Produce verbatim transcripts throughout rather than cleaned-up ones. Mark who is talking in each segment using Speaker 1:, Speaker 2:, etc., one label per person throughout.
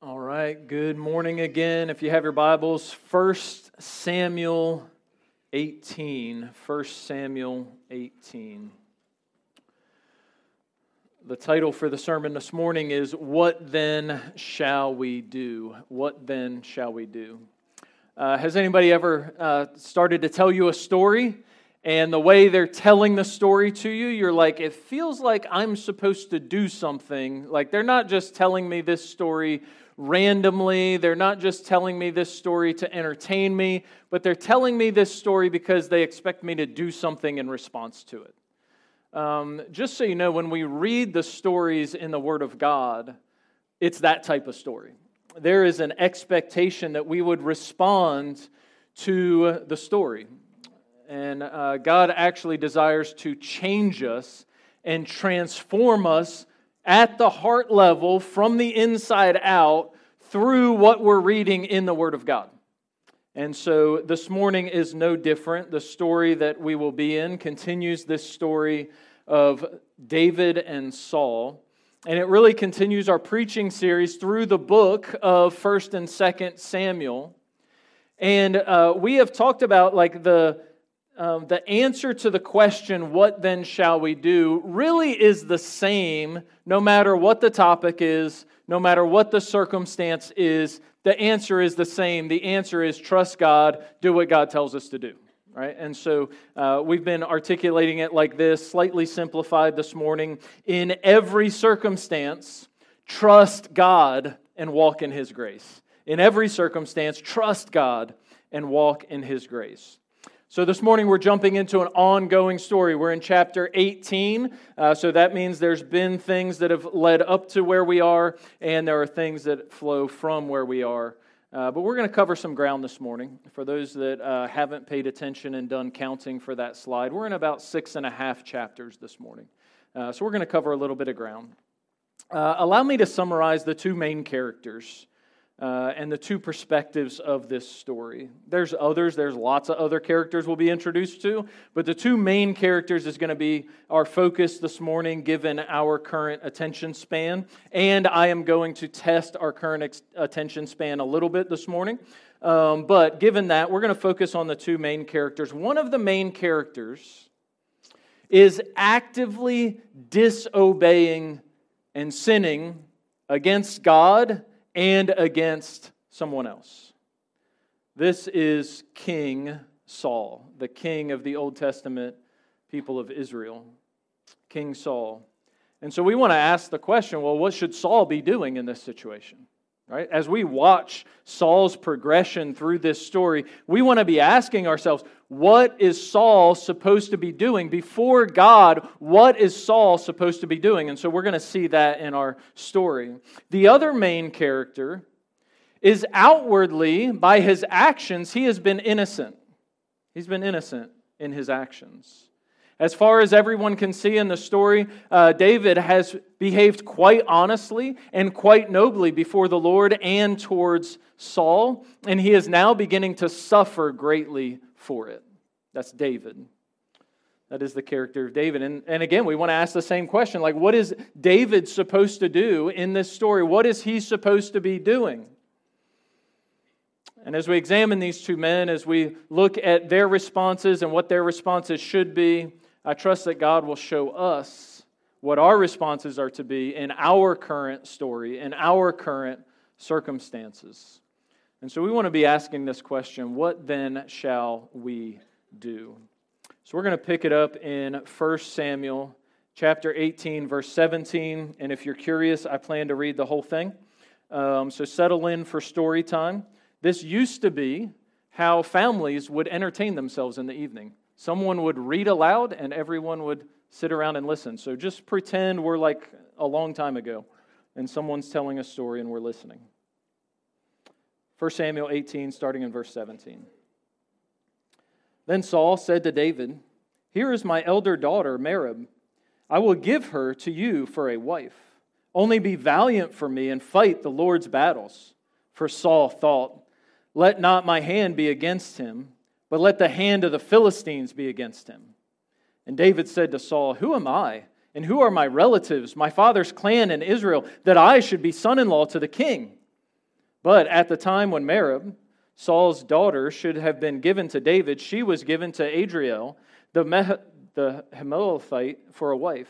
Speaker 1: All right, good morning again. If you have your Bibles, First Samuel eighteen. First Samuel eighteen. The title for the sermon this morning is, What Then Shall We Do? What Then Shall We Do? Uh, has anybody ever uh, started to tell you a story, and the way they're telling the story to you, you're like, it feels like I'm supposed to do something. Like they're not just telling me this story randomly. They're not just telling me this story to entertain me, but they're telling me this story because they expect me to do something in response to it. Um, just so you know, when we read the stories in the Word of God, it's that type of story. There is an expectation that we would respond to the story. And uh, God actually desires to change us and transform us at the heart level from the inside out through what we're reading in the Word of God. And so this morning is no different. The story that we will be in continues this story of David and Saul. And it really continues our preaching series through the book of First and Second Samuel. And uh, we have talked about like the Um, the answer to the question, what then shall we do, really is the same no matter what the topic is, no matter what the circumstance is. The answer is the same. The answer is trust God, do what God tells us to do. Right? And so uh, we've been articulating it like this, slightly simplified this morning. In every circumstance, trust God and walk in His grace. In every circumstance, trust God and walk in His grace. So this morning we're jumping into an ongoing story. We're in chapter eighteen, uh, so that means there's been things that have led up to where we are, and there are things that flow from where we are. Uh, but we're going to cover some ground this morning. For those that uh, haven't paid attention and done counting for that slide, we're in about six and a half chapters this morning. Uh, so we're going to cover a little bit of ground. Uh, allow me to summarize the two main characters Uh, and the two perspectives of this story. There's others, there's lots of other characters we'll be introduced to, but the two main characters is going to be our focus this morning given our current attention span, and I am going to test our current ex- attention span a little bit this morning. Um, but given that, we're going to focus on the two main characters. One of the main characters is actively disobeying and sinning against God and against someone else. This is King Saul, the king of the Old Testament people of Israel. King Saul. And so we want to ask the question, well, what should Saul be doing in this situation? Right? As we watch Saul's progression through this story, we want to be asking ourselves, what is Saul supposed to be doing? Before God, what is Saul supposed to be doing? And so we're going to see that in our story. The other main character is outwardly, by his actions, he has been innocent. He's been innocent in his actions. As far as everyone can see in the story, uh, David has behaved quite honestly and quite nobly before the Lord and towards Saul, and he is now beginning to suffer greatly for it. That's David. That is the character of David. And, and again, we want to ask the same question, like, what is David supposed to do in this story? What is he supposed to be doing? And as we examine these two men, as we look at their responses and what their responses should be, I trust that God will show us what our responses are to be in our current story, in our current circumstances. And so we want to be asking this question, what then shall we do? So we're going to pick it up in First Samuel chapter eighteen, verse seventeen. And if you're curious, I plan to read the whole thing. Um, so settle in for story time. This used to be how families would entertain themselves in the evening. Someone would read aloud and everyone would sit around and listen. So just pretend we're like a long time ago and someone's telling a story and we're listening. First Samuel eighteen, starting in verse seventeen. Then Saul said to David, "Here is my elder daughter, Merab. I will give her to you for a wife. Only be valiant for me and fight the Lord's battles." For Saul thought, "Let not my hand be against him, but let the hand of the Philistines be against him." And David said to Saul, "Who am I, and who are my relatives, my father's clan in Israel, that I should be son-in-law to the king?" But at the time when Merab, Saul's daughter, should have been given to David, she was given to Adriel, the, Meh- the Hemelathite, for a wife.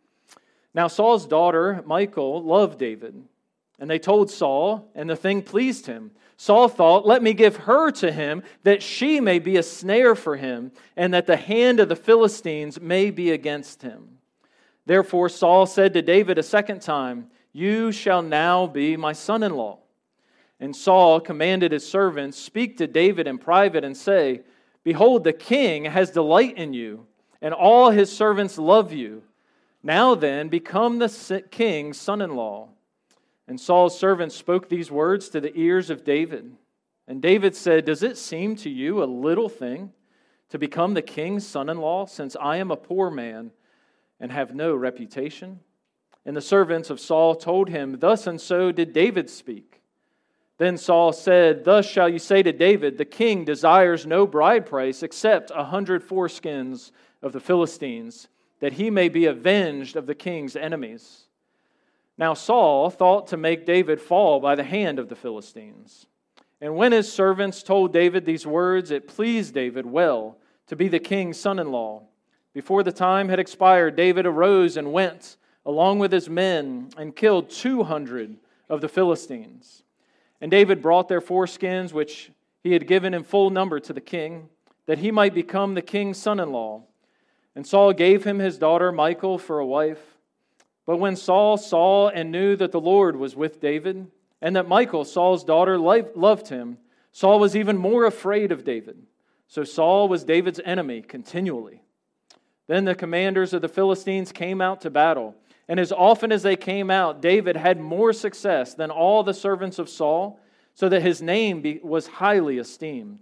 Speaker 1: Now Saul's daughter, Michal, loved David, and they told Saul, and the thing pleased him. Saul thought, let me give her to him, that she may be a snare for him, and that the hand of the Philistines may be against him. Therefore Saul said to David a second time, you shall now be my son-in-law. And Saul commanded his servants, speak to David in private and say, behold, the king has delight in you, and all his servants love you. Now then, become the king's son-in-law. And Saul's servants spoke these words to the ears of David. And David said, does it seem to you a little thing to become the king's son-in-law, since I am a poor man and have no reputation? And the servants of Saul told him, thus and so did David speak. Then Saul said, thus shall you say to David, the king desires no bride price except a hundred foreskins of the Philistines, that he may be avenged of the king's enemies. Now Saul thought to make David fall by the hand of the Philistines. And when his servants told David these words, it pleased David well to be the king's son-in-law. Before the time had expired, David arose and went, along with his men, and killed two hundred of the Philistines. And David brought their foreskins, which he had given in full number to the king, that he might become the king's son-in-law. And Saul gave him his daughter Michal for a wife. But when Saul saw and knew that the Lord was with David, and that Michal, Saul's daughter, loved him, Saul was even more afraid of David. So Saul was David's enemy continually. Then the commanders of the Philistines came out to battle, and as often as they came out, David had more success than all the servants of Saul, so that his name was highly esteemed.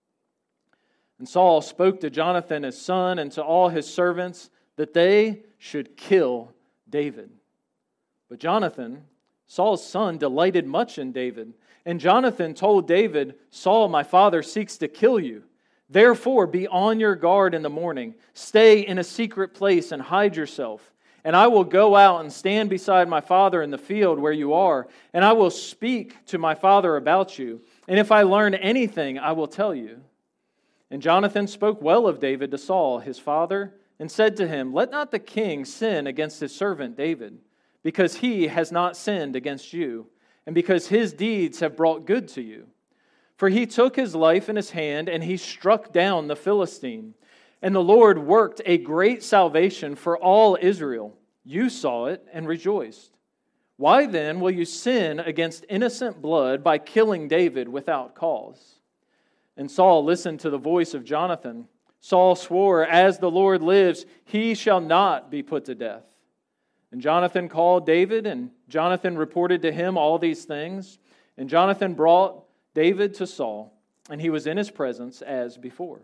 Speaker 1: And Saul spoke to Jonathan his son and to all his servants that they should kill David. But Jonathan, Saul's son, delighted much in David. And Jonathan told David, Saul, my father, seeks to kill you. Therefore, be on your guard in the morning. Stay in a secret place and hide yourself. And I will go out and stand beside my father in the field where you are, and I will speak to my father about you. And if I learn anything, I will tell you. And Jonathan spoke well of David to Saul, his father, and said to him, let not the king sin against his servant David, because he has not sinned against you, and because his deeds have brought good to you. For he took his life in his hand, and he struck down the Philistine. And the Lord worked a great salvation for all Israel. You saw it and rejoiced. Why then will you sin against innocent blood by killing David without cause? And Saul listened to the voice of Jonathan. Saul swore, as the Lord lives, he shall not be put to death. And Jonathan called David, and Jonathan reported to him all these things. And Jonathan brought David to Saul, and he was in his presence as before.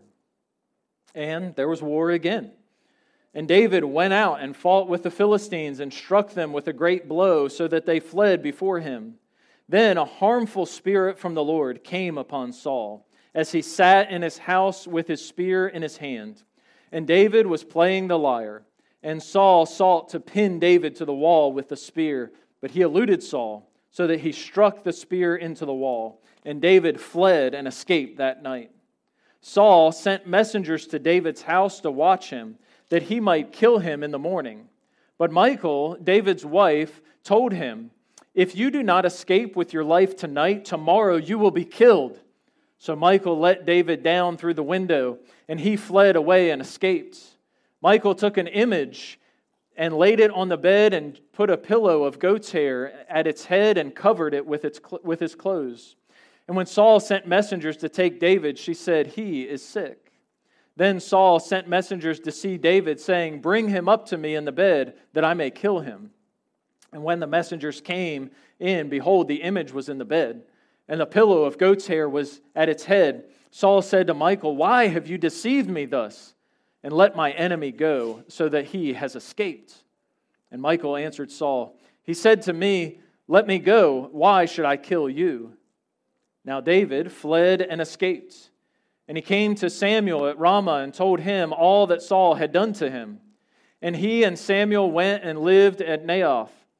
Speaker 1: And there was war again. And David went out and fought with the Philistines and struck them with a great blow so that they fled before him. Then a harmful spirit from the Lord came upon Saul as he sat in his house with his spear in his hand. And David was playing the lyre. And Saul sought to pin David to the wall with the spear, but he eluded Saul so that he struck the spear into the wall. And David fled and escaped that night. Saul sent messengers to David's house to watch him, that he might kill him in the morning. But Michal, David's wife, told him, if you do not escape with your life tonight, tomorrow you will be killed. So Michal let David down through the window, and he fled away and escaped. Michal took an image and laid it on the bed and put a pillow of goat's hair at its head and covered it with, its, with his clothes. And when Saul sent messengers to take David, she said, he is sick. Then Saul sent messengers to see David, saying, bring him up to me in the bed, that I may kill him. And when the messengers came in, behold, the image was in the bed, and the pillow of goat's hair was at its head. Saul said to Michal, why have you deceived me thus? And let my enemy go, so that he has escaped. And Michal answered Saul, he said to me, let me go, why should I kill you? Now David fled and escaped. And he came to Samuel at Ramah and told him all that Saul had done to him. And he and Samuel went and lived at Naioth.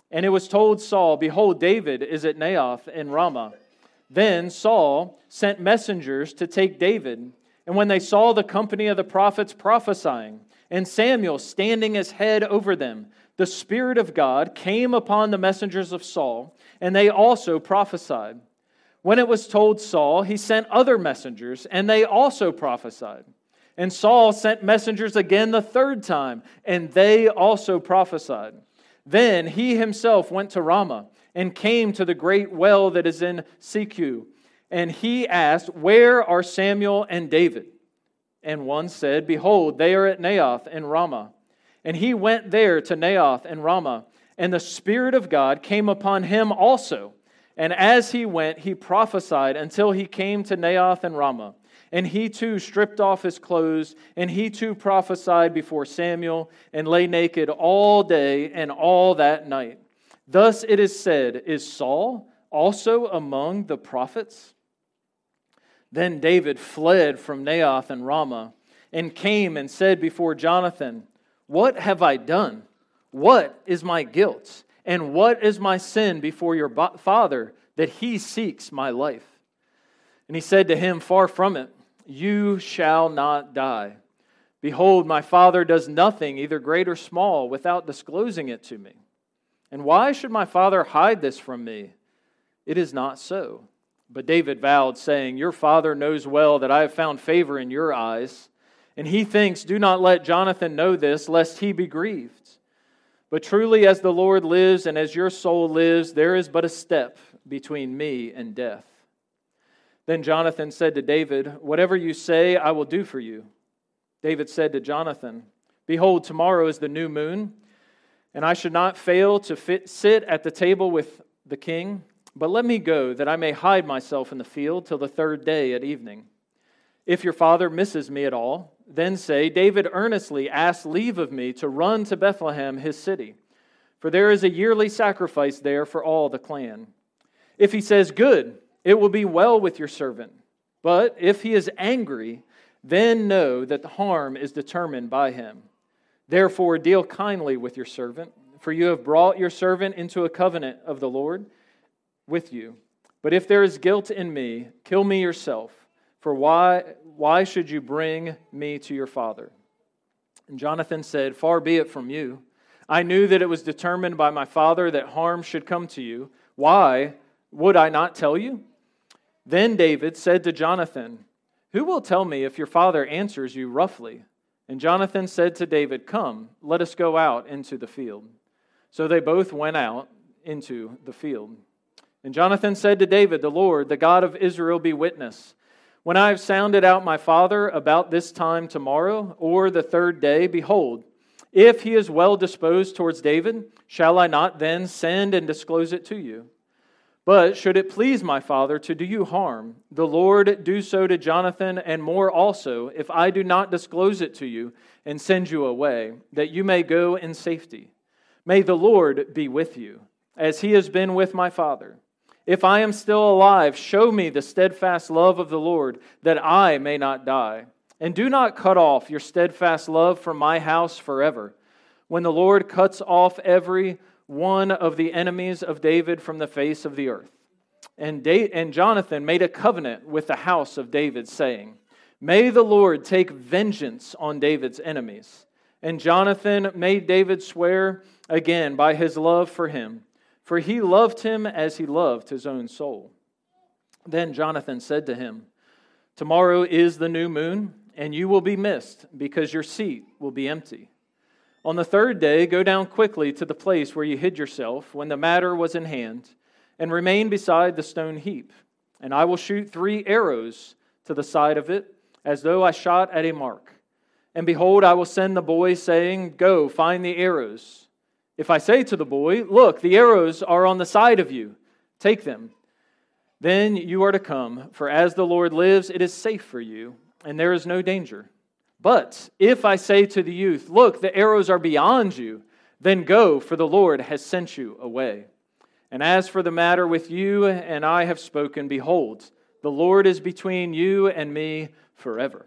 Speaker 1: And it was told Saul, Behold, David is at Naioth in Ramah. Then Saul sent messengers to take David. And when they saw the company of the prophets prophesying, and Samuel standing as head over them, the Spirit of God came upon the messengers of Saul, and they also prophesied. When it was told Saul, he sent other messengers, and they also prophesied. And Saul sent messengers again the third time, and they also prophesied. Then he himself went to Ramah, and came to the great well that is in Secu. And he asked, Where are Samuel and David? And one said, Behold, they are at Naioth in Ramah. And he went there to Naioth and Ramah, and the Spirit of God came upon him also. And as he went, he prophesied until he came to Naioth and Ramah. And he too stripped off his clothes, and he too prophesied before Samuel, and lay naked all day and all that night. Thus it is said, Is Saul also among the prophets? Then David fled from Naioth and Ramah, and came and said before Jonathan, What have I done? What is my guilt? And what is my sin before your father, that he seeks my life? And he said to him, Far from it, you shall not die. Behold, my father does nothing, either great or small, without disclosing it to me. And why should my father hide this from me? It is not so. But David vowed, saying, Your father knows well that I have found favor in your eyes. And he thinks, Do not let Jonathan know this, lest he be grieved. But truly as the Lord lives, and as your soul lives, there is but a step between me and death. Then Jonathan said to David, Whatever you say, I will do for you. David said to Jonathan, Behold, tomorrow is the new moon, and I should not fail to fit, sit at the table with the king. But let me go, that I may hide myself in the field till the third day at evening. If your father misses me at all, then say, David earnestly asked leave of me to run to Bethlehem, his city, for there is a yearly sacrifice there for all the clan. If he says, Good, it will be well with your servant. But if he is angry, then know that the harm is determined by him. Therefore deal kindly with your servant, for you have brought your servant into a covenant of the Lord with you. But if there is guilt in me, kill me yourself, for why, why should you bring me to your father? And Jonathan said, Far be it from you. I knew that it was determined by my father that harm should come to you. Why would I not tell you? Then David said to Jonathan, Who will tell me if your father answers you roughly? And Jonathan said to David, Come, let us go out into the field. So they both went out into the field. And Jonathan said to David, The Lord, the God of Israel, be witness. When I have sounded out my father about this time tomorrow, or the third day, behold, if he is well disposed towards David, shall I not then send and disclose it to you? But should it please my father to do you harm, the Lord do so to Jonathan, and more also, if I do not disclose it to you and send you away, that you may go in safety. May the Lord be with you, as he has been with my father. If I am still alive, show me the steadfast love of the Lord, that I may not die. And do not cut off your steadfast love from my house forever. When the Lord cuts off every one of the enemies of David from the face of the earth. And, da- and Jonathan made a covenant with the house of David, saying, May the Lord take vengeance on David's enemies. And Jonathan made David swear again by his love for him, for he loved him as he loved his own soul. Then Jonathan said to him, Tomorrow is the new moon, and you will be missed, because your seat will be empty. On the third day, go down quickly to the place where you hid yourself when the matter was in hand, and remain beside the stone heap. And I will shoot three arrows to the side of it, as though I shot at a mark. And behold, I will send the boy, saying, Go, find the arrows. If I say to the boy, Look, the arrows are on the side of you, take them. Then you are to come, for as the Lord lives, it is safe for you, and there is no danger. But if I say to the youth, Look, the arrows are beyond you, then go, for the Lord has sent you away. And as for the matter with you and I have spoken, behold, the Lord is between you and me forever.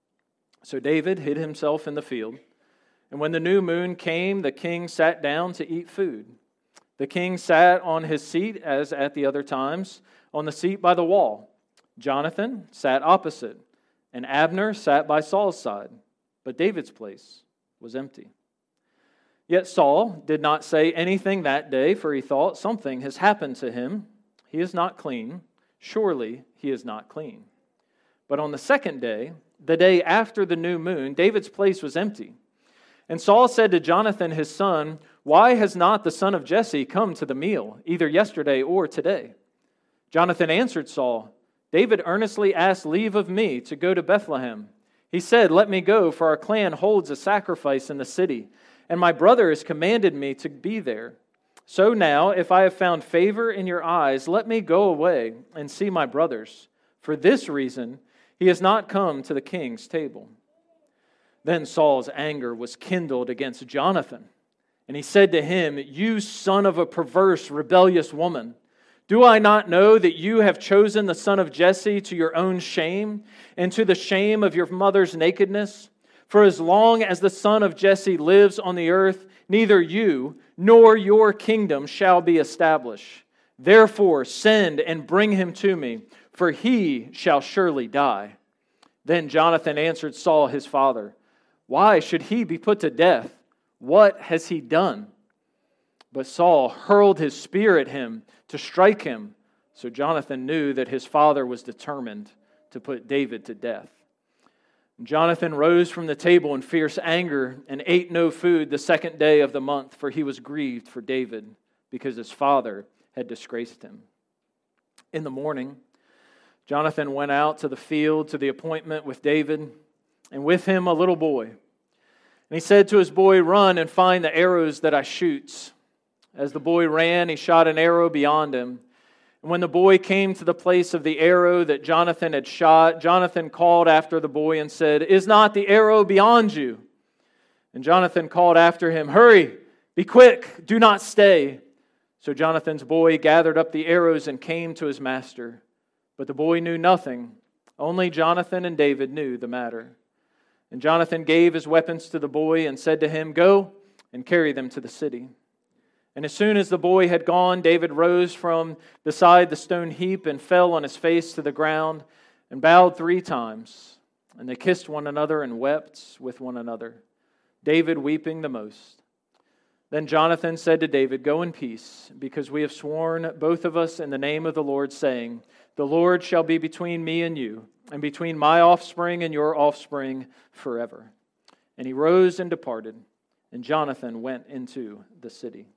Speaker 1: So David hid himself in the field. And when the new moon came, the king sat down to eat food. The king sat on his seat as at the other times, on the seat by the wall. Jonathan sat opposite, and Abner sat by Saul's side. But David's place was empty. Yet Saul did not say anything that day, for he thought, something has happened to him. He is not clean. Surely he is not clean. But on the second day, the day after the new moon, David's place was empty. And Saul said to Jonathan his son, "Why has not the son of Jesse come to the meal, either yesterday or today?" Jonathan answered Saul, "David earnestly asked leave of me to go to Bethlehem. He said, 'Let me go, for our clan holds a sacrifice in the city, and my brother has commanded me to be there. So now, if I have found favor in your eyes, let me go away and see my brothers. For this reason, he has not come to the king's table.'" Then Saul's anger was kindled against Jonathan, and he said to him, "You son of a perverse, rebellious woman, do I not know that you have chosen the son of Jesse to your own shame and to the shame of your mother's nakedness? For as long as the son of Jesse lives on the earth, neither you nor your kingdom shall be established. Therefore send and bring him to me, for he shall surely die." Then Jonathan answered Saul his father, "Why should he be put to death? What has he done?" But Saul hurled his spear at him to strike him. So Jonathan knew that his father was determined to put David to death. Jonathan rose from the table in fierce anger and ate no food the second day of the month, for he was grieved for David, because his father had disgraced him. In the morning, Jonathan went out to the field to the appointment with David, and with him a little boy. And he said to his boy, "Run and find the arrows that I shoot." As the boy ran, he shot an arrow beyond him. And when the boy came to the place of the arrow that Jonathan had shot, Jonathan called after the boy and said, "Is not the arrow beyond you?" And Jonathan called after him, "Hurry, be quick, do not stay." So Jonathan's boy gathered up the arrows and came to his master. But the boy knew nothing. Only Jonathan and David knew the matter. And Jonathan gave his weapons to the boy and said to him, "Go and carry them to the city." And as soon as the boy had gone, David rose from beside the stone heap and fell on his face to the ground and bowed three times. And they kissed one another and wept with one another, David weeping the most. Then Jonathan said to David, "Go in peace, because we have sworn both of us in the name of the Lord, saying, 'The Lord shall be between me and you, and between my offspring and your offspring forever.'" And he rose and departed, and Jonathan went into the city.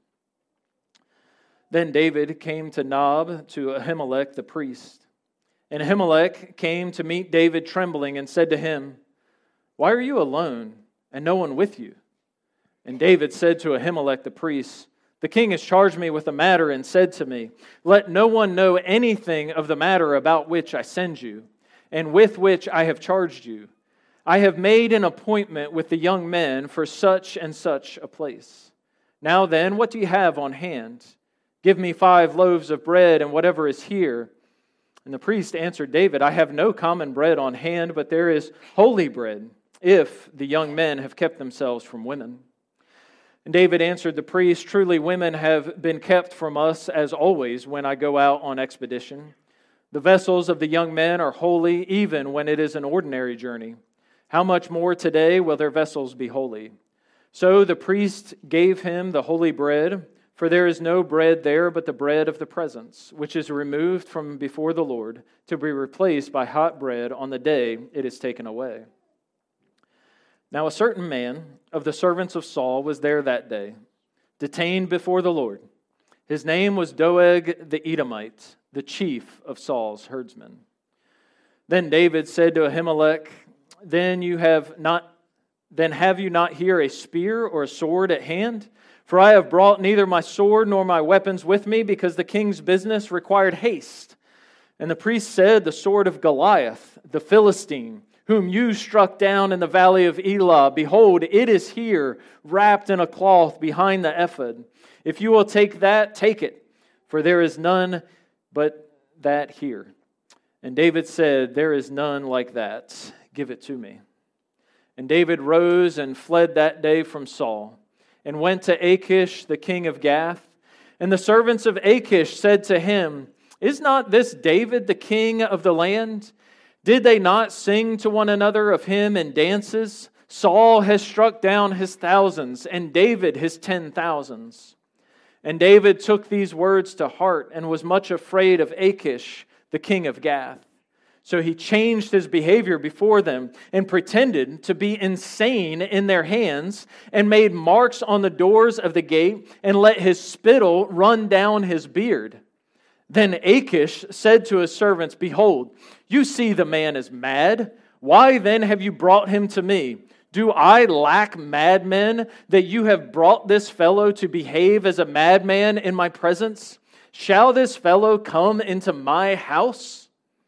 Speaker 1: Then David came to Nob, to Ahimelech the priest. And Ahimelech came to meet David trembling and said to him, "Why are you alone, and no one with you?" And David said to Ahimelech the priest, "The king has charged me with a matter and said to me, 'Let no one know anything of the matter about which I send you, and with which I have charged you. I have made an appointment with the young men for such and such a place. Now then, what do you have on hand? Give me five loaves of bread and whatever is here." And the priest answered David, "I have no common bread on hand, but there is holy bread, if the young men have kept themselves from women." And David answered the priest, "Truly women have been kept from us as always when I go out on expedition. The vessels of the young men are holy even when it is an ordinary journey. How much more today will their vessels be holy?" So the priest gave him the holy bread, for there is no bread there but the bread of the presence, which is removed from before the Lord, to be replaced by hot bread on the day it is taken away. Now a certain man of the servants of Saul was there that day, detained before the Lord. His name was Doeg the Edomite, the chief of Saul's herdsmen. Then David said to Ahimelech, Then you have not, then have you not here a spear or a sword at hand? For I have brought neither my sword nor my weapons with me, because the king's business required haste. And the priest said, The sword of Goliath, the Philistine, whom you struck down in the valley of Elah, behold, it is here, wrapped in a cloth behind the ephod. If you will take that, take it, for there is none but that here. And David said, There is none like that. Give it to me. And David rose and fled that day from Saul, and went to Achish, the king of Gath. And the servants of Achish said to him, Is not this David the king of the land? Did they not sing to one another of him in dances? Saul has struck down his thousands, and David his ten thousands. And David took these words to heart and was much afraid of Achish, the king of Gath. So he changed his behavior before them and pretended to be insane in their hands and made marks on the doors of the gate and let his spittle run down his beard. Then Achish said to his servants, Behold, you see the man is mad. Why then have you brought him to me? Do I lack madmen that you have brought this fellow to behave as a madman in my presence? Shall this fellow come into my house?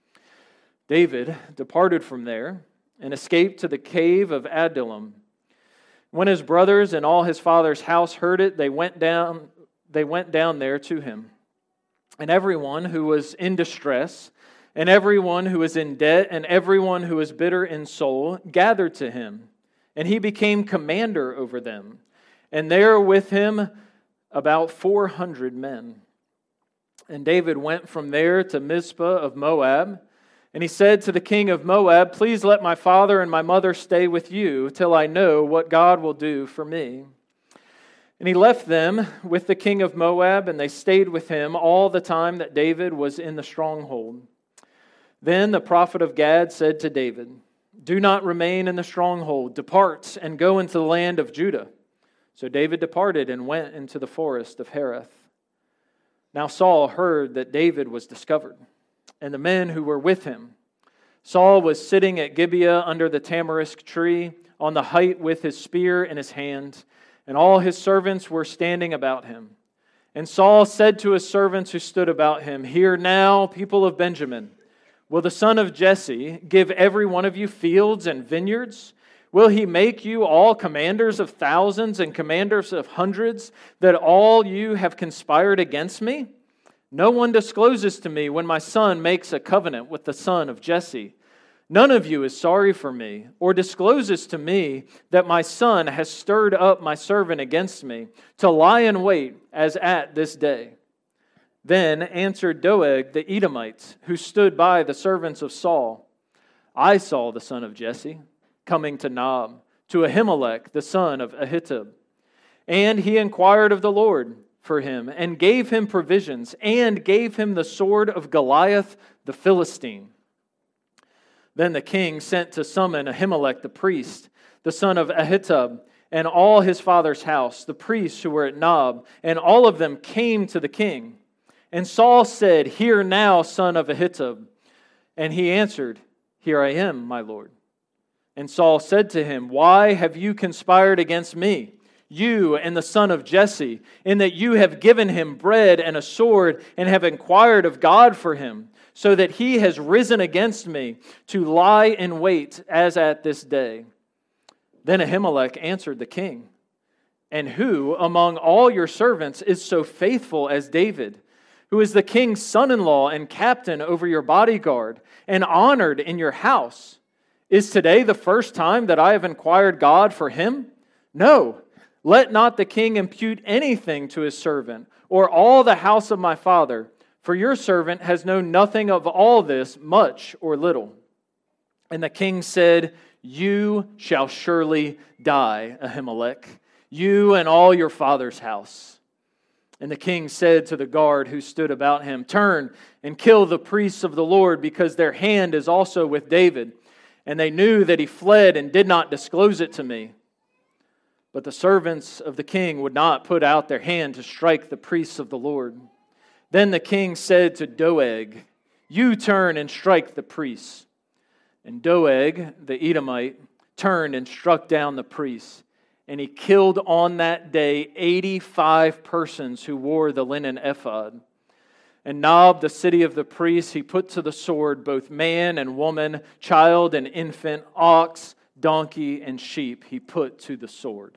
Speaker 1: David departed from there and escaped to the cave of Adullam. When his brothers and all his father's house heard it, they went down, they went down there to him. And everyone who was in distress, and everyone who was in debt, and everyone who was bitter in soul, gathered to him. And he became commander over them. And there with him about four hundred men. And David went from there to Mizpah of Moab. And he said to the king of Moab, Please let my father and my mother stay with you till I know what God will do for me. And he left them with the king of Moab, and they stayed with him all the time that David was in the stronghold. Then the prophet of Gad said to David, Do not remain in the stronghold. Depart and go into the land of Judah. So David departed and went into the forest of Hereth. Now Saul heard that David was discovered, and the men who were with him. Saul was sitting at Gibeah under the tamarisk tree on the height with his spear in his hand, and all his servants were standing about him. And Saul said to his servants who stood about him, Hear now, people of Benjamin, will the son of Jesse give every one of you fields and vineyards? Will he make you all commanders of thousands and commanders of hundreds, that all you have conspired against me? No one discloses to me when my son makes a covenant with the son of Jesse. None of you is sorry for me, or discloses to me that my son has stirred up my servant against me, to lie in wait as at this day. Then answered Doeg the Edomite, who stood by the servants of Saul, I saw the son of Jesse coming to Nob, to Ahimelech the son of Ahitub. And he inquired of the Lord for him, and gave him provisions, and gave him the sword of Goliath the Philistine. Then the king sent to summon Ahimelech the priest, the son of Ahitub, and all his father's house, the priests who were at Nob, and all of them came to the king. And Saul said, Hear now, son of Ahitub. And he answered, Here I am, my lord. And Saul said to him, Why have you conspired against me, you and the son of Jesse, in that you have given him bread and a sword, and have inquired of God for him, so that he has risen against me to lie in wait as at this day? Then Ahimelech answered the king, And who among all your servants is so faithful as David, who is the king's son-in-law and captain over your bodyguard, and honored in your house? Is today the first time that I have inquired God for him? No. Let not the king impute anything to his servant, or all the house of my father, for your servant has known nothing of all this, much or little. And the king said, You shall surely die, Ahimelech, you and all your father's house. And the king said to the guard who stood about him, Turn and kill the priests of the Lord, because their hand is also with David. And they knew that he fled and did not disclose it to me. But the servants of the king would not put out their hand to strike the priests of the Lord. Then the king said to Doeg, You turn and strike the priests. And Doeg, the Edomite, turned and struck down the priests. And he killed on that day eighty-five persons who wore the linen ephod. And Nob, the city of the priests, he put to the sword both man and woman, child and infant, ox, donkey, and sheep he put to the sword.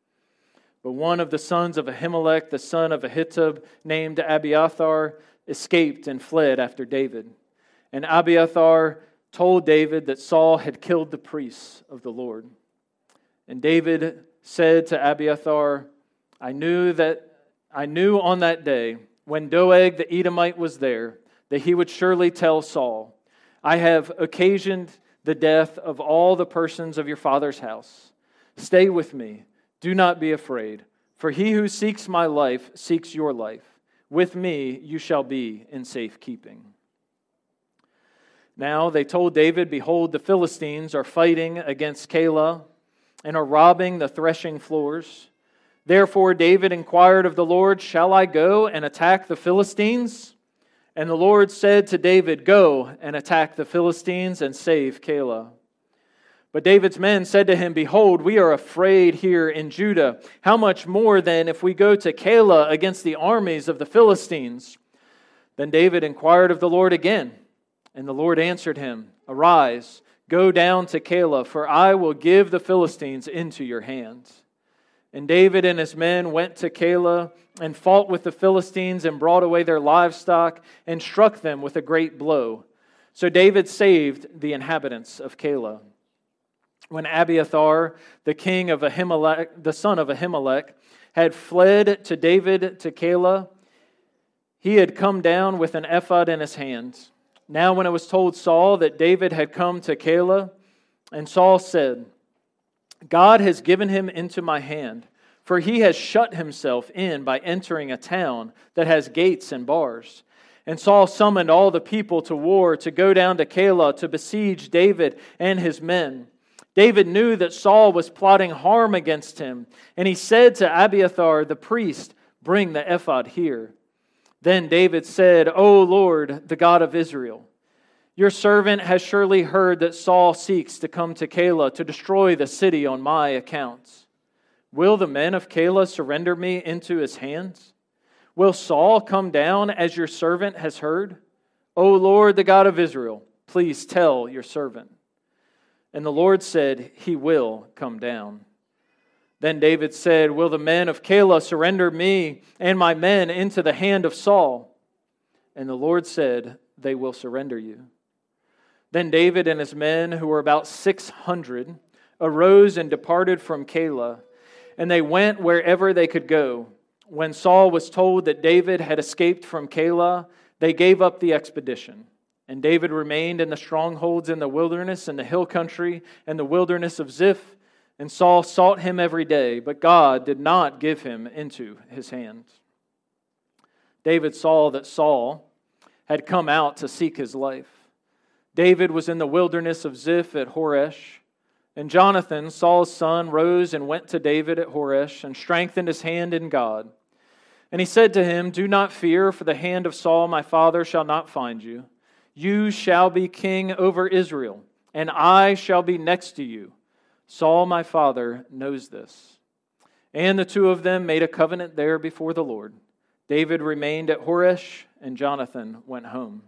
Speaker 1: But one of the sons of Ahimelech, the son of Ahitub, named Abiathar, escaped and fled after David. And Abiathar told David that Saul had killed the priests of the Lord. And David said to Abiathar, I knew that I knew on that day, when Doeg the Edomite was there, that he would surely tell Saul, I have occasioned the death of all the persons of your father's house. Stay with me, do not be afraid, for he who seeks my life seeks your life. With me you shall be in safekeeping. Now they told David, behold, the Philistines are fighting against Keilah and are robbing the threshing floors. Therefore David inquired of the Lord, shall I go and attack the Philistines? And the Lord said to David, go and attack the Philistines and save Keilah. But David's men said to him, behold, we are afraid here in Judah. How much more then if we go to Keilah against the armies of the Philistines? Then David inquired of the Lord again. And the Lord answered him, arise, go down to Keilah, for I will give the Philistines into your hands. And David and his men went to Keilah and fought with the Philistines and brought away their livestock and struck them with a great blow. So David saved the inhabitants of Keilah. When Abiathar, the king of Ahimelech, the son of Ahimelech, had fled to David to Keilah, he had come down with an ephod in his hands. Now when it was told Saul that David had come to Keilah, and Saul said, God has given him into my hand, for he has shut himself in by entering a town that has gates and bars. And Saul summoned all the people to war to go down to Keilah to besiege David and his men. David knew that Saul was plotting harm against him, and he said to Abiathar the priest, bring the ephod here. Then David said, O Lord, the God of Israel, your servant has surely heard that Saul seeks to come to Keilah to destroy the city on my account. Will the men of Keilah surrender me into his hands? Will Saul come down as your servant has heard? O Lord, the God of Israel, please tell your servant. And the Lord said, he will come down. Then David said, will the men of Keilah surrender me and my men into the hand of Saul? And the Lord said, they will surrender you. Then David and his men, who were about six hundred, arose and departed from Keilah, and they went wherever they could go. When Saul was told that David had escaped from Keilah, they gave up the expedition. And David remained in the strongholds in the wilderness, in the hill country, and the wilderness of Ziph. And Saul sought him every day, but God did not give him into his hand. David saw that Saul had come out to seek his life. David was in the wilderness of Ziph at Horesh. And Jonathan, Saul's son, rose and went to David at Horesh and strengthened his hand in God. And he said to him, do not fear, for the hand of Saul my father shall not find you. You shall be king over Israel, and I shall be next to you. Saul my father knows this. And the two of them made a covenant there before the Lord. David remained at Horesh, and Jonathan went home.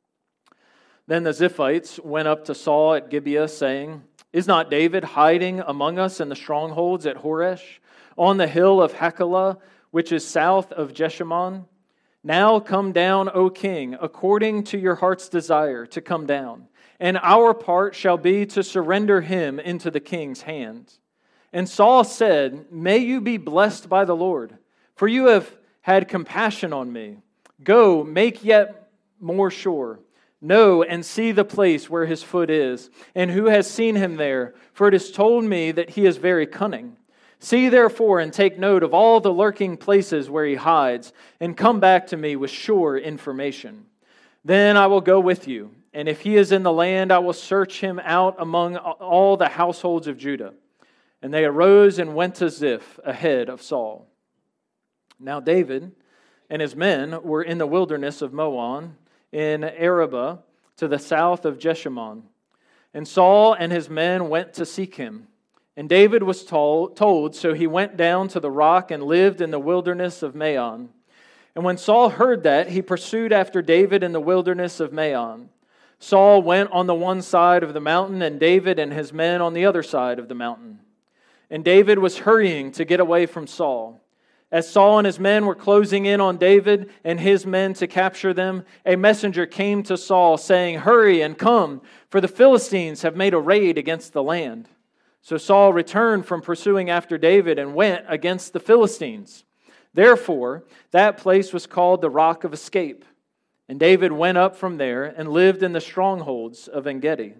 Speaker 1: Then the Ziphites went up to Saul at Gibeah, saying, is not David hiding among us in the strongholds at Horesh, on the hill of Hachilah, which is south of Jeshimon? Now come down, O king, according to your heart's desire to come down. And our part shall be to surrender him into the king's hand. And Saul said, may you be blessed by the Lord, for you have had compassion on me. Go, make yet more sure. Know and see the place where his foot is, and who has seen him there, for it is told me that he is very cunning. See therefore and take note of all the lurking places where he hides, and come back to me with sure information. Then I will go with you, and if he is in the land, I will search him out among all the households of Judah. And they arose and went to Ziph ahead of Saul. Now David and his men were in the wilderness of Maon, in Arabah, to the south of Jeshimon. And Saul and his men went to seek him. And David was told, told, so he went down to the rock and lived in the wilderness of Maon. And when Saul heard that, he pursued after David in the wilderness of Maon. Saul went on the one side of the mountain, and David and his men on the other side of the mountain. And David was hurrying to get away from Saul. As Saul and his men were closing in on David and his men to capture them, a messenger came to Saul saying, hurry and come, for the Philistines have made a raid against the land. So Saul returned from pursuing after David and went against the Philistines. Therefore, that place was called the Rock of Escape. And David went up from there and lived in the strongholds of En-gedi.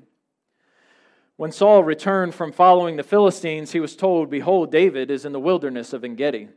Speaker 1: When Saul returned from following the Philistines, he was told, "Behold, David is in the wilderness of En-gedi."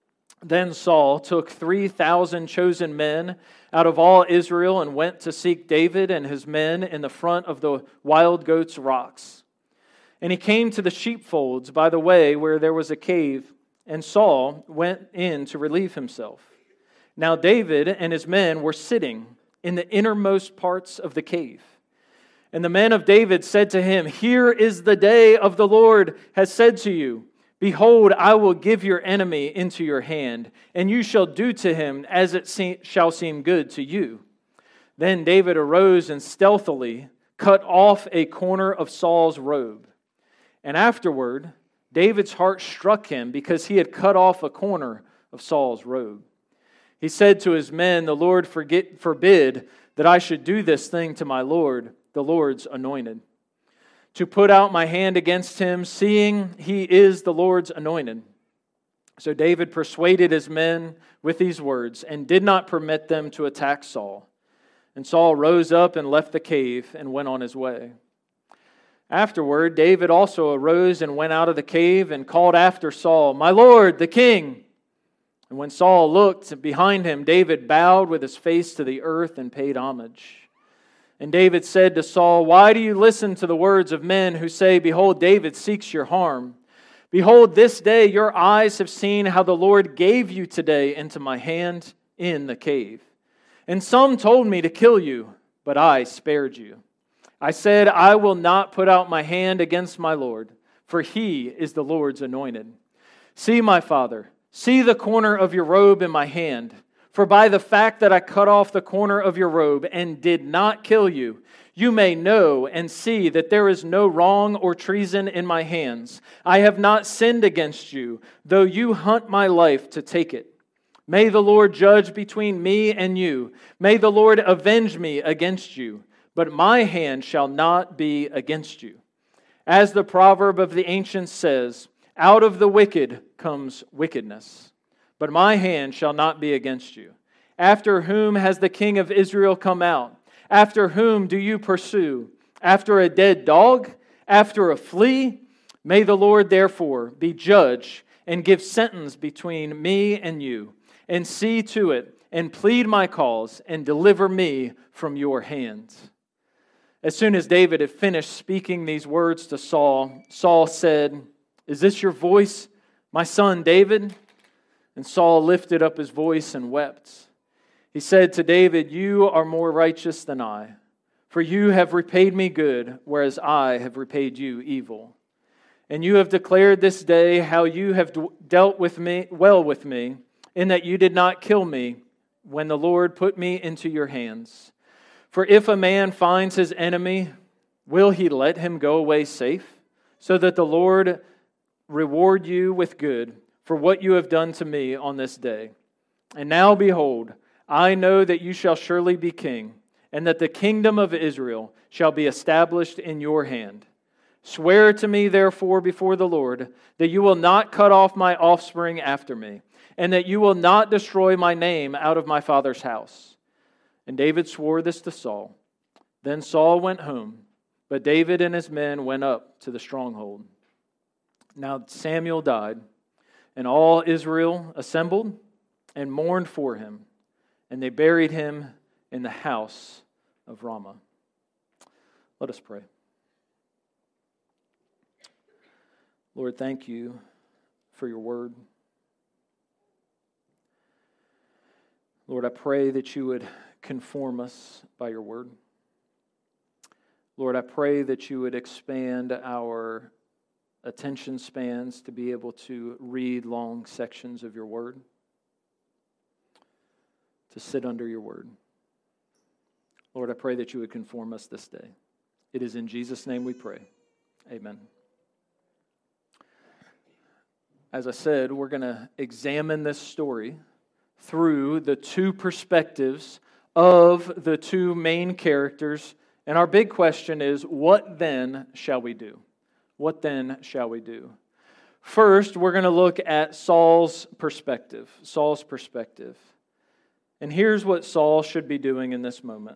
Speaker 1: Then Saul took three thousand chosen men out of all Israel and went to seek David and his men in the front of the wild goats' rocks. And he came to the sheepfolds by the way where there was a cave, and Saul went in to relieve himself. Now David and his men were sitting in the innermost parts of the cave. And the men of David said to him, "Here is the day of the Lord has said to you, Behold, I will give your enemy into your hand, and you shall do to him as it se- shall seem good to you." Then David arose and stealthily cut off a corner of Saul's robe. And afterward, David's heart struck him because he had cut off a corner of Saul's robe. He said to his men, "The Lord forget, forbid that I should do this thing to my Lord, the Lord's anointed, to put out my hand against him, seeing he is the Lord's anointed." So David persuaded his men with these words and did not permit them to attack Saul. And Saul rose up and left the cave and went on his way. Afterward, David also arose and went out of the cave and called after Saul, "My Lord, the king!" And when Saul looked behind him, David bowed with his face to the earth and paid homage. And David said to Saul, "Why do you listen to the words of men who say, 'Behold, David seeks your harm'? Behold, this day your eyes have seen how the Lord gave you today into my hand in the cave. And some told me to kill you, but I spared you. I said, I will not put out my hand against my Lord, for he is the Lord's anointed. See, my father, see the corner of your robe in my hand. For by the fact that I cut off the corner of your robe and did not kill you, you may know and see that there is no wrong or treason in my hands. I have not sinned against you, though you hunt my life to take it. May the Lord judge between me and you. May the Lord avenge me against you. But my hand shall not be against you. As the proverb of the ancients says, out of the wicked comes wickedness. But my hand shall not be against you. After whom has the king of Israel come out? After whom do you pursue? After a dead dog? After a flea? May the Lord therefore be judge and give sentence between me and you, and see to it, and plead my cause, and deliver me from your hands." As soon as David had finished speaking these words to Saul, Saul said, "Is this your voice, my son David?" And Saul lifted up his voice and wept. He said to David, "You are more righteous than I, for you have repaid me good, whereas I have repaid you evil. And you have declared this day how you have dealt with me well with me, in that you did not kill me when the Lord put me into your hands. For if a man finds his enemy, will he let him go away safe, so that the Lord reward you with good for what you have done to me on this day? And now behold, I know that you shall surely be king, and that the kingdom of Israel shall be established in your hand. Swear to me therefore before the Lord that you will not cut off my offspring after me, and that you will not destroy my name out of my father's house." And David swore this to Saul. Then Saul went home, but David and his men went up to the stronghold. Now Samuel died, and all Israel assembled and mourned for him, and they buried him in the house of Ramah. Let us pray. Lord, thank you for your word. Lord, I pray that you would conform us by your word. Lord, I pray that you would expand our attention spans to be able to read long sections of your word, to sit under your word. Lord, I pray that you would conform us this day. It is in Jesus' name we pray. Amen. As I said, we're going to examine this story through the two perspectives of the two main characters. And our big question is, what then shall we do? What then shall we do? First, we're going to look at Saul's perspective. Saul's perspective. And here's what Saul should be doing in this moment.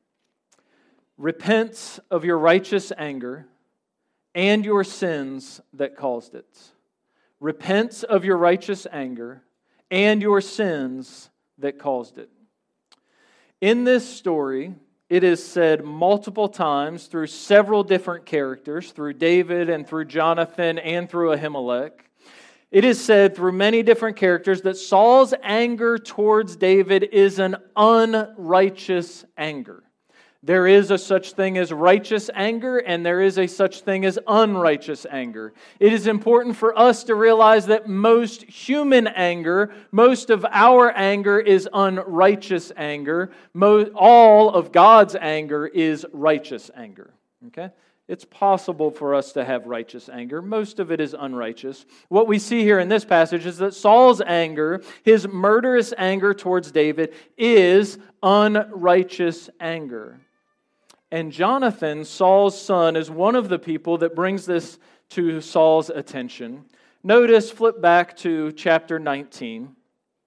Speaker 1: Repent of your righteous anger and your sins that caused it. Repent of your righteous anger and your sins that caused it. In this story, it is said multiple times through several different characters, through David and through Jonathan and through Ahimelech. It is said through many different characters that Saul's anger towards David is an unrighteous anger. There is a such thing as righteous anger, and there is a such thing as unrighteous anger. It is important for us to realize that most human anger, most of our anger is unrighteous anger. Mo- all of God's anger is righteous anger. Okay? It's possible for us to have righteous anger. Most of it is unrighteous. What we see here in this passage is that Saul's anger, his murderous anger towards David, is unrighteous anger. And Jonathan, Saul's son, is one of the people that brings this to Saul's attention. Notice, flip back to chapter nineteen.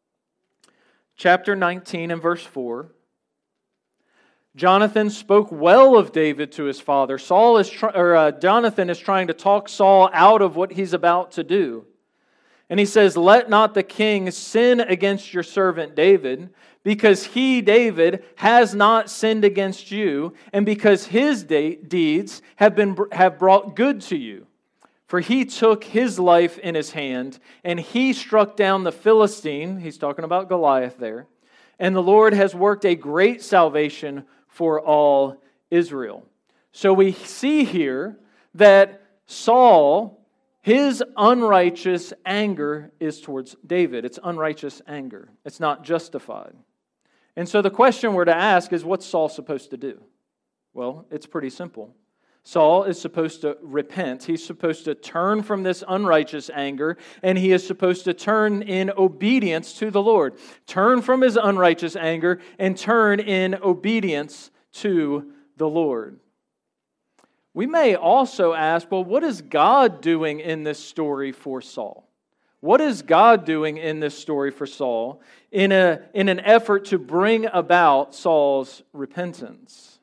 Speaker 1: Chapter nineteen and verse four. Jonathan spoke well of David to his father. Saul is, try, or uh, Jonathan is trying to talk Saul out of what he's about to do. And he says, "Let not the king sin against your servant David, because he, David, has not sinned against you, and because his de- deeds have been have brought good to you. For he took his life in his hand, and he struck down the Philistine," he's talking about Goliath there, "and the Lord has worked a great salvation for all Israel." So we see here that Saul, his unrighteous anger is towards David. It's unrighteous anger. It's not justified. And so the question we're to ask is, what's Saul supposed to do? Well, it's pretty simple. Saul is supposed to repent. He's supposed to turn from this unrighteous anger, and he is supposed to turn in obedience to the Lord. Turn from his unrighteous anger and turn in obedience to the Lord. We may also ask, well, what is God doing in this story for Saul? What is God doing in this story for Saul in a in an effort to bring about Saul's repentance?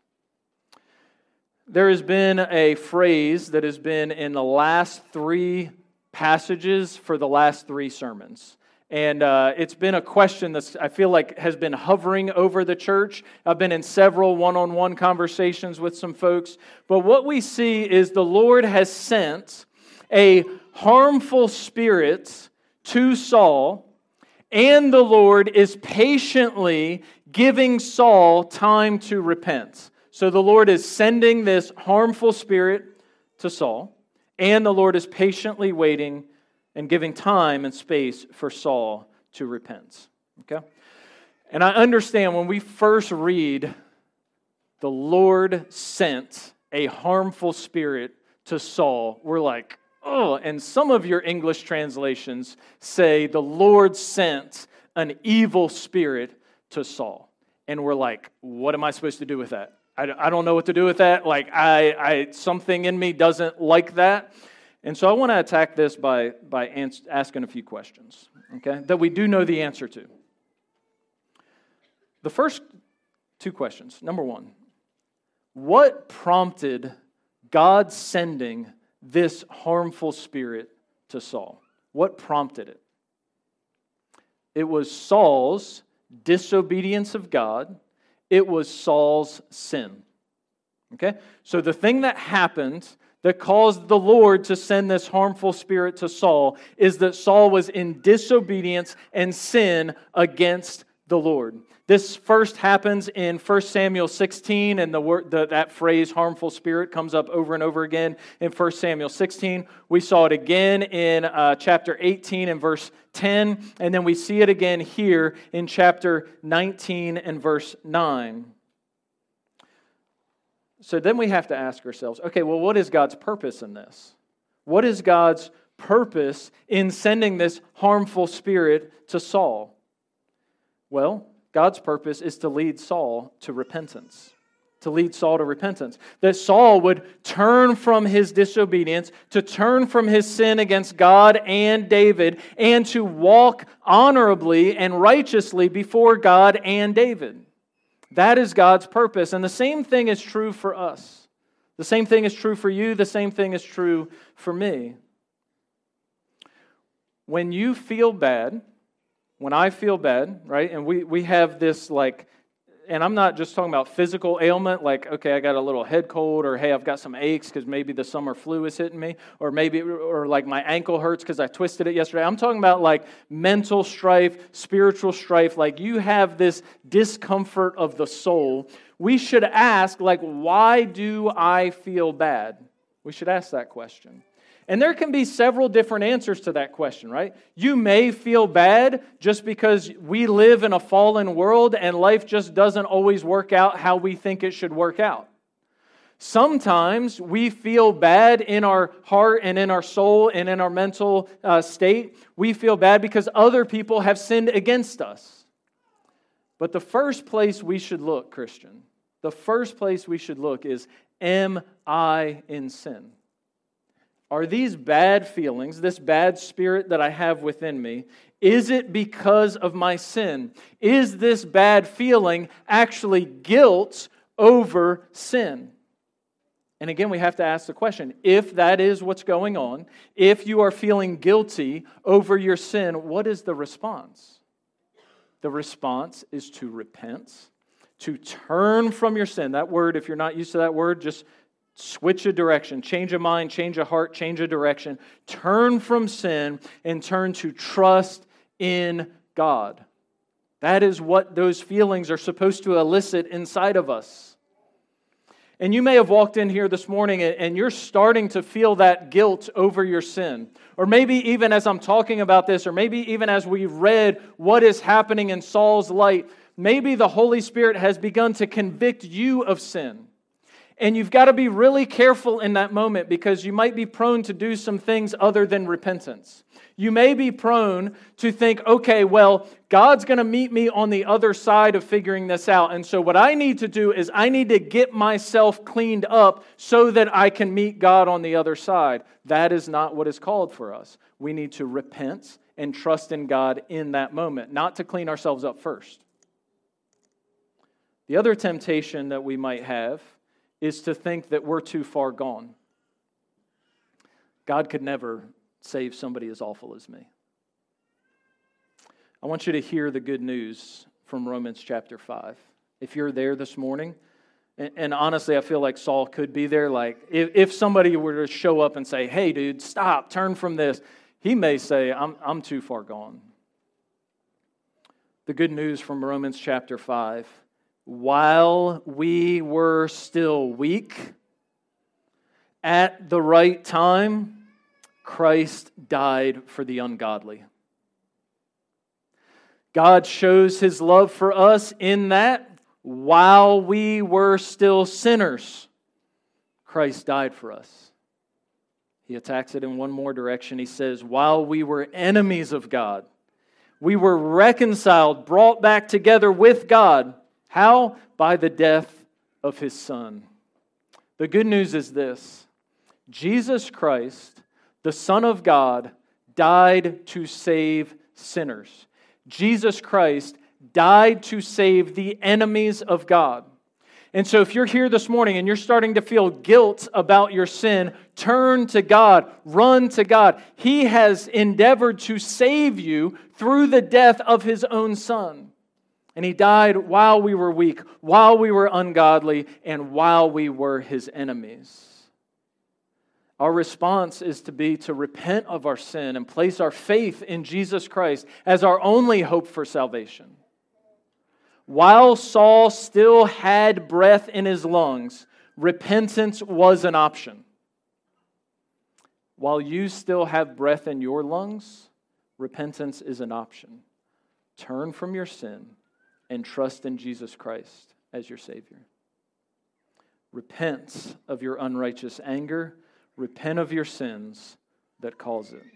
Speaker 1: There has been a phrase that has been in the last three passages for the last three sermons. And uh, it's been a question that I feel like has been hovering over the church. I've been in several one-on-one conversations with some folks. But what we see is the Lord has sent a harmful spirit to Saul, and the Lord is patiently giving Saul time to repent. So the Lord is sending this harmful spirit to Saul, and the Lord is patiently waiting and giving time and space for Saul to repent. Okay? And I understand when we first read, the Lord sent a harmful spirit to Saul, we're like, oh, and some of your English translations say the Lord sent an evil spirit to Saul. And we're like, what am I supposed to do with that? I, I don't know what to do with that. Like, I, I something in me doesn't like that. And so I want to attack this by, by ans- asking a few questions, okay, that we do know the answer to. The first two questions. Number one, what prompted God sending this harmful spirit to Saul? What prompted it? It was Saul's disobedience of God. It was Saul's sin. Okay? So the thing that happened that caused the Lord to send this harmful spirit to Saul is that Saul was in disobedience and sin against the Lord. This first happens in First Samuel sixteen, and the word the, that phrase "harmful spirit" comes up over and over again in First Samuel sixteen. We saw it again in uh, chapter eighteen and verse ten, and then we see it again here in chapter nineteen and verse nine. So then we have to ask ourselves, okay, well, what is God's purpose in this? What is God's purpose in sending this harmful spirit to Saul? Well, God's purpose is to lead Saul to repentance, to lead Saul to repentance. That Saul would turn from his disobedience, to turn from his sin against God and David, and to walk honorably and righteously before God and David. That is God's purpose. And the same thing is true for us. The same thing is true for you. The same thing is true for me. When you feel bad, when I feel bad, right, and we, we have this like, and I'm not just talking about physical ailment, like, okay, I got a little head cold, or hey, I've got some aches because maybe the summer flu is hitting me, or maybe, or like my ankle hurts because I twisted it yesterday. I'm talking about like mental strife, spiritual strife, like you have this discomfort of the soul. We should ask, like, why do I feel bad? We should ask that question. And there can be several different answers to that question, right? You may feel bad just because we live in a fallen world and life just doesn't always work out how we think it should work out. Sometimes we feel bad in our heart and in our soul and in our mental uh, state. We feel bad because other people have sinned against us. But the first place we should look, Christian, the first place we should look is, am I in sin? Are these bad feelings, this bad spirit that I have within me, is it because of my sin? Is this bad feeling actually guilt over sin? And again, we have to ask the question, if that is what's going on, if you are feeling guilty over your sin, what is the response? The response is to repent, to turn from your sin. That word, if you're not used to that word, just switch a direction, change a mind, change a heart, change a direction. Turn from sin and turn to trust in God. That is what those feelings are supposed to elicit inside of us. And you may have walked in here this morning and you're starting to feel that guilt over your sin. Or maybe even as I'm talking about this, or maybe even as we read what is happening in Saul's life, maybe the Holy Spirit has begun to convict you of sin. And you've got to be really careful in that moment because you might be prone to do some things other than repentance. You may be prone to think, okay, well, God's going to meet me on the other side of figuring this out. And so what I need to do is I need to get myself cleaned up so that I can meet God on the other side. That is not what is called for us. We need to repent and trust in God in that moment, not to clean ourselves up first. The other temptation that we might have is to think that we're too far gone. God could never save somebody as awful as me. I want you to hear the good news from Romans chapter five. If you're there this morning, and, and honestly, I feel like Saul could be there. Like, if, if somebody were to show up and say, hey, dude, stop, turn from this, he may say, I'm, I'm too far gone. The good news from Romans chapter five. While we were still weak, at the right time, Christ died for the ungodly. God shows His love for us in that while we were still sinners, Christ died for us. He attacks it in one more direction. He says, while we were enemies of God, we were reconciled, brought back together with God. How? By the death of His Son. The good news is this. Jesus Christ, the Son of God, died to save sinners. Jesus Christ died to save the enemies of God. And so if you're here this morning and you're starting to feel guilt about your sin, turn to God, run to God. He has endeavored to save you through the death of His own Son. And He died while we were weak, while we were ungodly, and while we were His enemies. Our response is to be to repent of our sin and place our faith in Jesus Christ as our only hope for salvation. While Saul still had breath in his lungs, repentance was an option. While you still have breath in your lungs, repentance is an option. Turn from your sin and trust in Jesus Christ as your Savior. Repent of your unrighteous anger. Repent of your sins that cause it.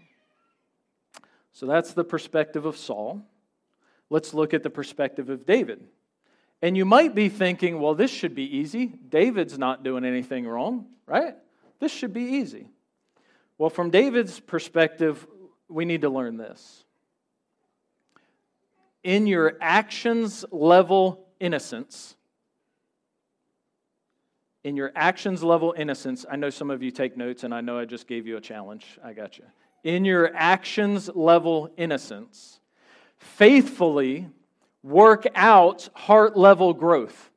Speaker 1: So that's the perspective of Saul. Let's look at the perspective of David. And you might be thinking, well, this should be easy. David's not doing anything wrong, right? This should be easy. Well, from David's perspective, we need to learn this. In your actions level innocence, in your actions level innocence, I know some of you take notes, and I know I just gave you a challenge. I got you. In your actions level innocence, faithfully work out heart level growth.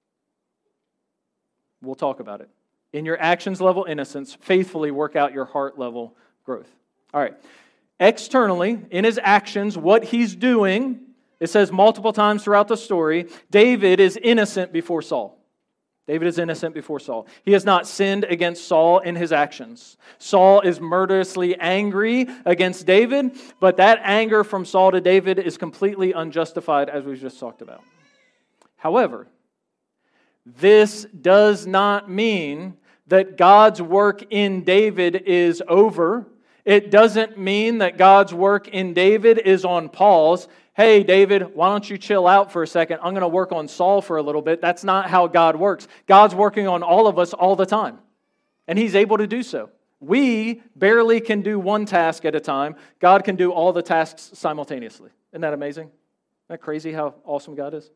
Speaker 1: We'll talk about it. In your actions level innocence, faithfully work out your heart level growth. All right. Externally, in his actions, what he's doing, it says multiple times throughout the story, David is innocent before Saul. David is innocent before Saul. He has not sinned against Saul in his actions. Saul is murderously angry against David, but that anger from Saul to David is completely unjustified, as we've just talked about. However, this does not mean that God's work in David is over. It doesn't mean that God's work in David is on pause. Hey, David, why don't you chill out for a second? I'm going to work on Saul for a little bit. That's not how God works. God's working on all of us all the time, and He's able to do so. We barely can do one task at a time. God can do all the tasks simultaneously. Isn't that amazing? Isn't that crazy how awesome God is?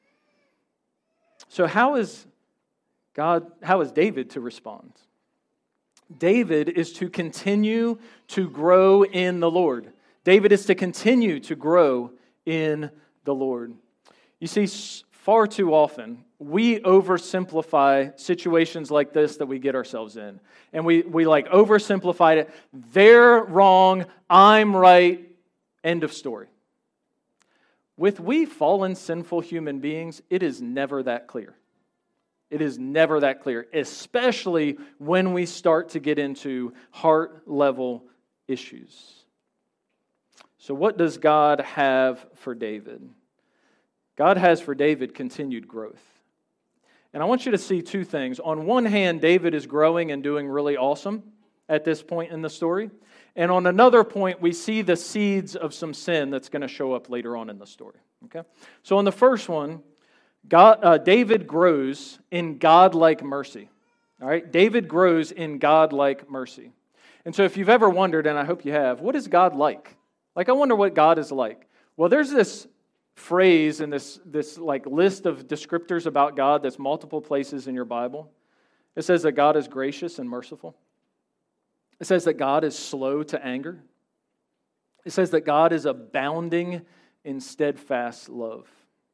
Speaker 1: So how is God, how is David to respond? David is to continue to grow in the Lord. David is to continue to grow in the Lord. You see, far too often, we oversimplify situations like this that we get ourselves in. And we, we like oversimplify it. They're wrong, I'm right, end of story. With we fallen, sinful human beings, it is never that clear. It is never that clear, especially when we start to get into heart-level issues. So what does God have for David? God has for David continued growth. And I want you to see two things. On one hand, David is growing and doing really awesome at this point in the story. And on another point, we see the seeds of some sin that's going to show up later on in the story. Okay? So on the first one, God, uh, David grows in God-like mercy. All right? David grows in God-like mercy. And so if you've ever wondered, and I hope you have, what is God like? Like, I wonder what God is like. Well, there's this phrase and this, this like list of descriptors about God that's multiple places in your Bible. It says that God is gracious and merciful. It says that God is slow to anger. It says that God is abounding in steadfast love.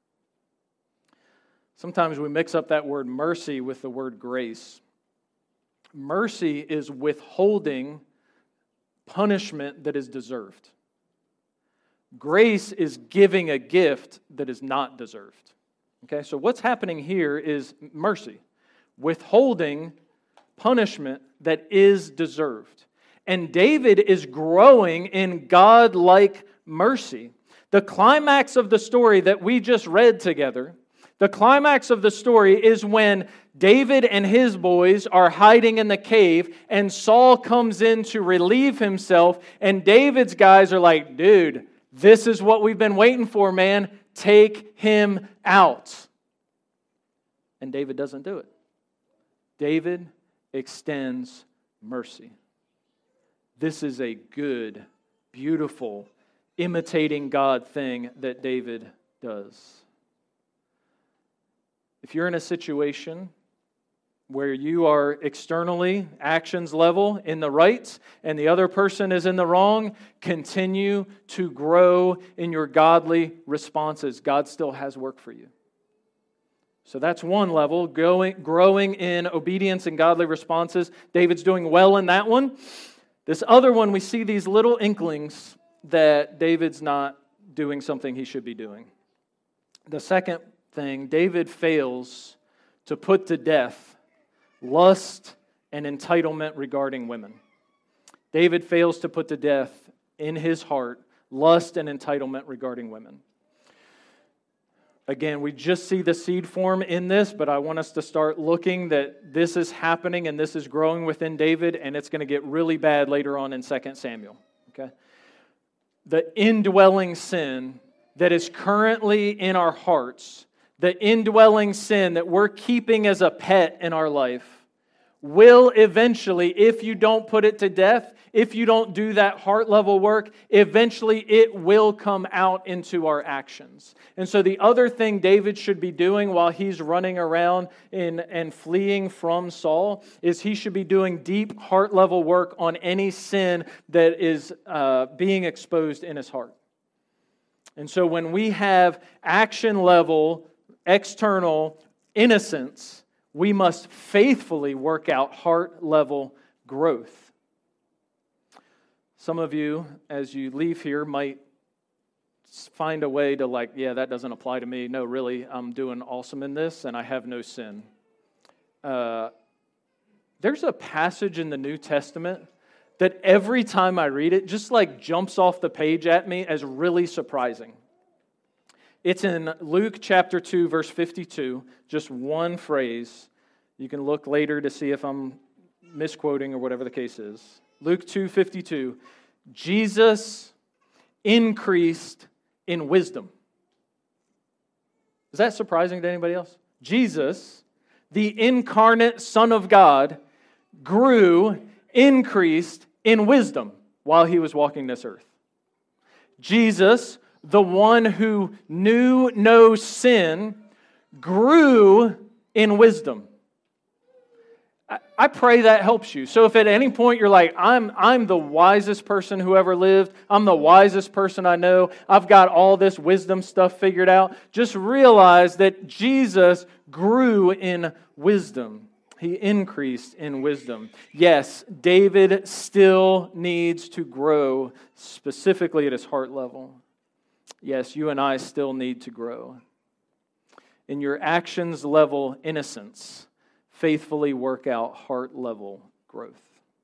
Speaker 1: Sometimes we mix up that word mercy with the word grace. Mercy is withholding punishment that is deserved. Grace is giving a gift that is not deserved. Okay, so what's happening here is mercy, withholding punishment that is deserved. And David is growing in God-like mercy. The climax of the story that we just read together, the climax of the story is when David and his boys are hiding in the cave and Saul comes in to relieve himself, and David's guys are like, dude, this is what we've been waiting for, man. Take him out. And David doesn't do it. David extends mercy. This is a good, beautiful, imitating God thing that David does. If you're in a situation where you are externally, actions level, in the right, and the other person is in the wrong, continue to grow in your godly responses. God still has work for you. So that's one level, going, growing in obedience and godly responses. David's doing well in that one. This other one, we see these little inklings that David's not doing something he should be doing. The second thing, David fails to put to death lust and entitlement regarding women. David fails to put to death in his heart lust and entitlement regarding women. Again, we just see the seed form in this, but I want us to start looking that this is happening and this is growing within David, and it's going to get really bad later on in Second Samuel. Okay? The indwelling sin that is currently in our hearts the indwelling sin that we're keeping as a pet in our life, will eventually, if you don't put it to death, if you don't do that heart level work, eventually it will come out into our actions. And so the other thing David should be doing while he's running around in, and fleeing from Saul is he should be doing deep heart level work on any sin that is uh, being exposed in his heart. And so when we have action level, external innocence, we must faithfully work out heart level growth. Some of you, as you leave here, might find a way to like, yeah, that doesn't apply to me. No, really, I'm doing awesome in this and I have no sin. Uh, there's a passage in the New Testament that every time I read it, just like jumps off the page at me as really surprising. It's in Luke chapter two, verse fifty-two, just one phrase. You can look later to see if I'm misquoting or whatever the case is. Luke two fifty-two, Jesus increased in wisdom. Is that surprising to anybody else? Jesus, the incarnate Son of God, grew, increased in wisdom while he was walking this earth. Jesus, the one who knew no sin, grew in wisdom. I pray that helps you. So if at any point you're like, I'm I'm the wisest person who ever lived, I'm the wisest person I know, I've got all this wisdom stuff figured out, just realize that Jesus grew in wisdom. He increased in wisdom. Yes, David still needs to grow, specifically at his heart level. Yes, you and I still need to grow. In your actions level innocence, faithfully work out heart level growth.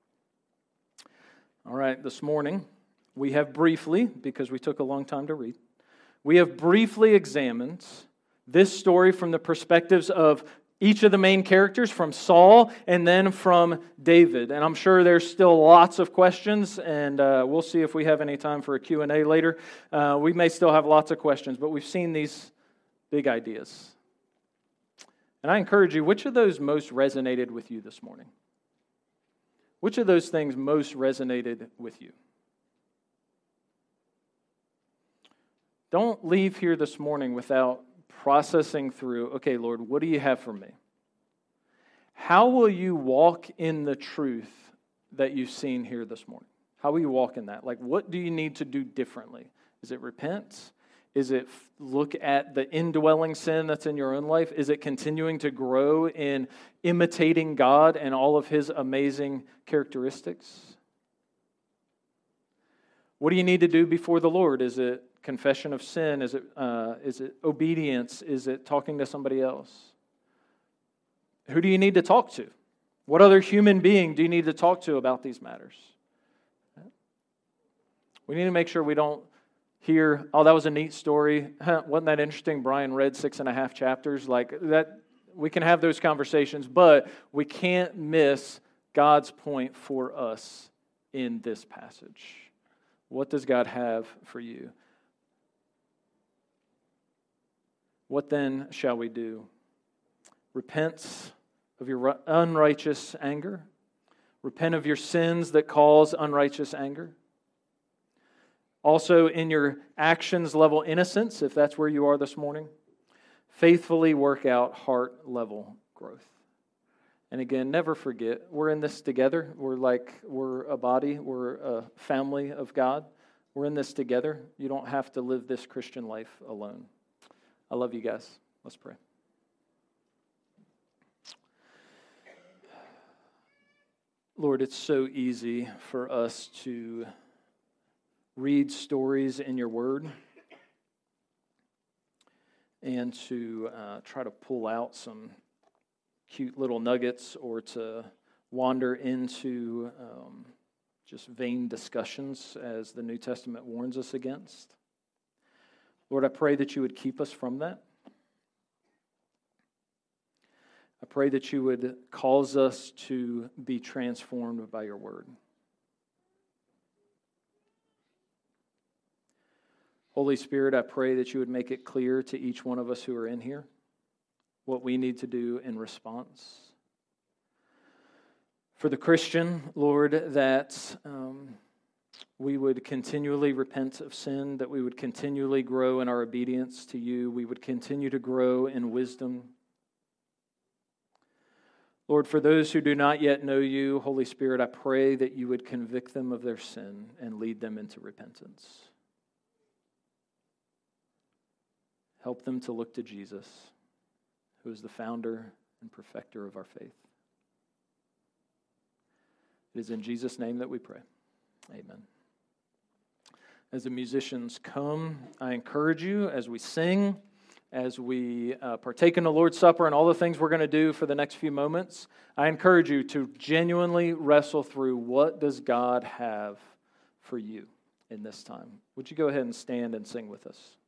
Speaker 1: All right, this morning we have briefly, because we took a long time to read, we have briefly examined this story from the perspectives of each of the main characters, from Saul and then from David. And I'm sure there's still lots of questions, and uh, we'll see if we have any time for a Q and A later. Uh, we may still have lots of questions, but we've seen these big ideas. And I encourage you, which of those most resonated with you this morning? Which of those things most resonated with you? Don't leave here this morning without processing through, okay, Lord, what do you have for me? How will you walk in the truth that you've seen here this morning? How will you walk in that? Like, what do you need to do differently? Is it repent? Is it look at the indwelling sin that's in your own life? Is it continuing to grow in imitating God and all of His amazing characteristics? What do you need to do before the Lord? Is it confession of sin? Is it uh, is it obedience? Is it talking to somebody else? Who do you need to talk to? What other human being do you need to talk to about these matters? We need to make sure we don't hear, oh, that was a neat story. Huh, wasn't that interesting? Brian read six and a half chapters. Like that, we can have those conversations, but we can't miss God's point for us in this passage. What does God have for you? What then shall we do? Repent of your unrighteous anger. Repent of your sins that cause unrighteous anger. Also, in your actions level innocence, if that's where you are this morning, faithfully work out heart level growth. And again, never forget, we're in this together. We're like, we're a body. We're a family of God. We're in this together. You don't have to live this Christian life alone. I love you guys. Let's pray. Lord, it's so easy for us to read stories in your word and to uh, try to pull out some cute little nuggets or to wander into um, just vain discussions as the New Testament warns us against. Lord, I pray that you would keep us from that. I pray that you would cause us to be transformed by your word. Holy Spirit, I pray that you would make it clear to each one of us who are in here what we need to do in response. For the Christian, Lord, that um, we would continually repent of sin, that we would continually grow in our obedience to you, we would continue to grow in wisdom. Lord, for those who do not yet know you, Holy Spirit, I pray that you would convict them of their sin and lead them into repentance. Help them to look to Jesus, who is the founder and perfecter of our faith. It is in Jesus' name that we pray. Amen. As the musicians come, I encourage you as we sing, as we uh, partake in the Lord's Supper and all the things we're going to do for the next few moments, I encourage you to genuinely wrestle through what does God have for you in this time. Would you go ahead and stand and sing with us?